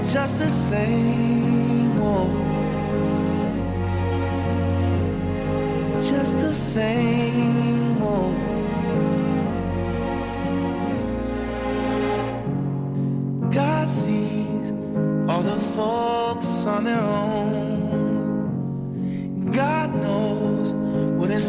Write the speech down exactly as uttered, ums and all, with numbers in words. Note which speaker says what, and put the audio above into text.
Speaker 1: just the same old, just the same old. God sees all the folks on their own.